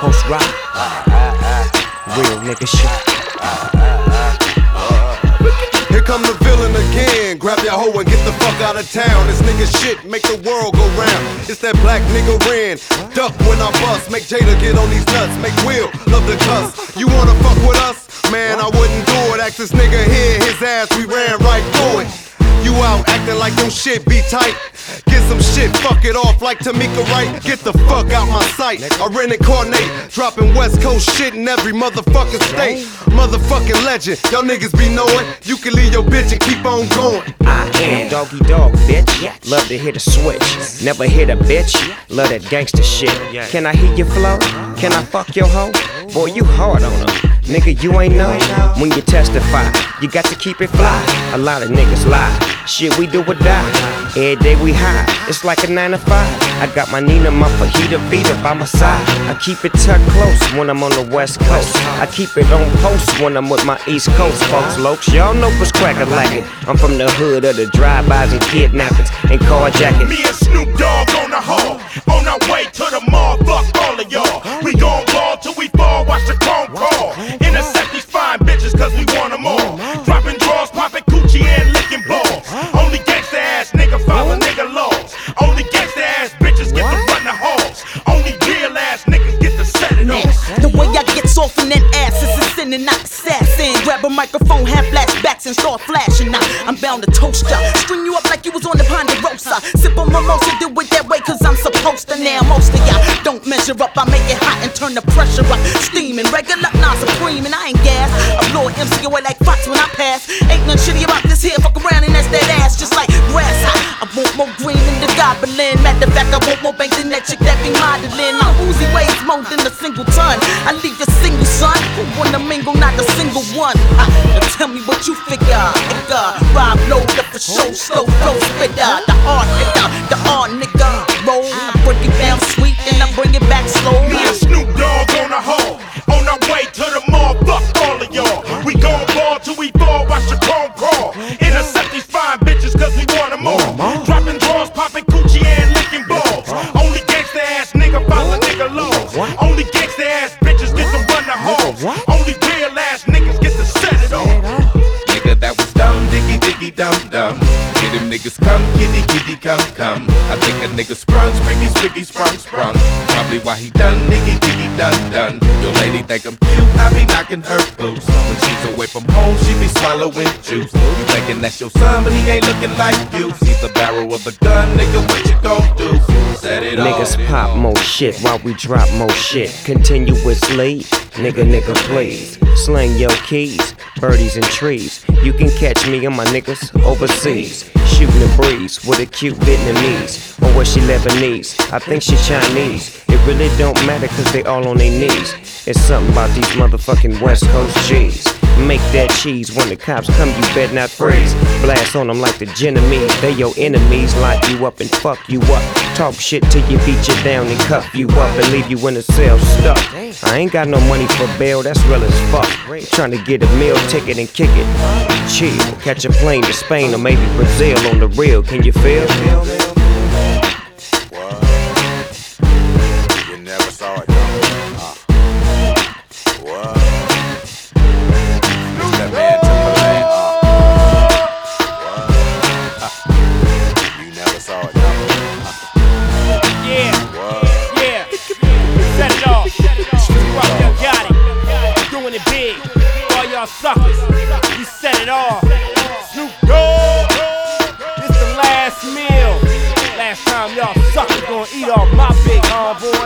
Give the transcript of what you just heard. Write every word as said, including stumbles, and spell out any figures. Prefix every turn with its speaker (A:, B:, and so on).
A: Coast rock. Real nigga shit.
B: Here come the villain again. Grab your hoe and get the fuck out of town. This nigga shit make the world go round. It's that black nigga Ren. Duck when I bust. Make Jada get on these nuts. Make Will love the cuss. You wanna fuck with us? Man, I wouldn't do it. Ask this nigga here, his ass, we ran right through it. You out acting like your shit be tight. Get some shit, fuck it off like Tamika Wright. Get the fuck out my sight. I reincarnate, dropping West Coast shit in every motherfucking state. Motherfucking legend, y'all niggas be knowing. You can leave your bitch and keep on going.
A: I am Doggy Dog, bitch. Love to hit a switch. Never hit a bitch. Love that gangster shit. Can I hit your flow? Can I fuck your hoe? Boy, you hard on them. Nigga, you ain't know when you testify. You got to keep it fly. A lot of niggas lie. Shit, we do or die. Every day we high. It's like a nine to five. I got my Nina, my fajita beater by my side. I keep it tucked close when I'm on the West Coast. I keep it on post when I'm with my East Coast folks. Lokes, y'all know what's crackin' lackin'. I'm from the hood of the drive-bys and kidnappings and carjacking.
C: Me and Snoop Dogg on the hall. On our way to the mall. Fuck all of y'all. We gon' ball till we fall. Watch the chrome crawl. Intercept these fine bitches cause we want them all. Dropping drawers, popping coochie and licking balls. Only gangsta ass nigga follow nigga laws. Only gangsta ass bitches get to run the halls. Only real ass niggas get to set it off.
D: The way I get off in that ass is a sin and not assassin. Grab a microphone, have flashbacks and start flashing. Now I'm bound to toast ya. String you up like you was on the Ponderosa. Sip on mimosa, do it that way cause I'm supposed to. Now most of y'all don't measure up. I make it hot and turn the pressure up. Steaming, regular, not supreme, and I ain't gas. I blow an M C away like Fox when I pass. Ain't nothing shitty about this here. Fuck around and that's that ass, just like grass hot. I want more green than the goblin. Matter of fact, I want more bank than that chick that be modeling. My Uzi weighs more than a single ton. I leave a single son who wanna mingle, not a single one. Uh, now tell me what you figure, nigga. Rob load up for show, slow flow spitter. The hard nigga, the hard nigga. Roll, I break it down sweet and I bring it back slow.
C: Me and Snoop Dogg on the hall. On our way to the mall. Fuck all of y'all. We gon' ball till we fall. Watch the chrome crawl. Intercept these fine bitches cause we want them all. Dropping drawers, popping coochie and licking balls. Only gangsta ass nigga follow nigga laws. Only gangsta ass bitches get to run the halls. Only real ass niggas get to set it off.
E: Nigga, that was dumb, diggy, diggy, dumb, dumb. Get them niggas come, kitty, kitty, come, come. I think a nigga sprung, spriggy, spriggy, sprung, sprung. Probably why he done, niggy, diggy, done, done. Your lady think I'm cute, I be knocking her boots. When she's away from home, she be swallowing juice. You thinking that's your son, but he ain't looking like you. He's the barrel of a gun, nigga, what you gon' do? Set it off.
A: Niggas pop more shit while we drop more shit. Continuously, nigga, nigga, please. Sling your keys, birdies and trees. You can catch me and my niggas overseas. Shooting the breeze with a cute Vietnamese. Or was she Lebanese? I think she Chinese. It really don't matter cause they all on their knees. It's something about these motherfucking West Coast G's. Make that cheese when the cops come, you bet not freeze. Blast on them like the Genovese. They your enemies, lock you up and fuck you up. Talk shit till you beat you down and cuff you up and leave you in a cell stuck. I ain't got no money for bail, that's real as fuck. Trying to get a meal ticket and kick it. Chill, catch a plane to Spain or maybe Brazil on the real. Can you feel?
F: What? You never saw it, though. Uh. What? That man Timberland, uh. What? Uh. You never saw it, though. Uh.
G: Yeah,
F: What?
G: yeah, set it off. Snoop Dogg, yo, got it. Doing it big. All y'all suckers, we set it off. Snoop Dogg, this the last meal. Last time y'all suckers gonna eat off my big homeboy.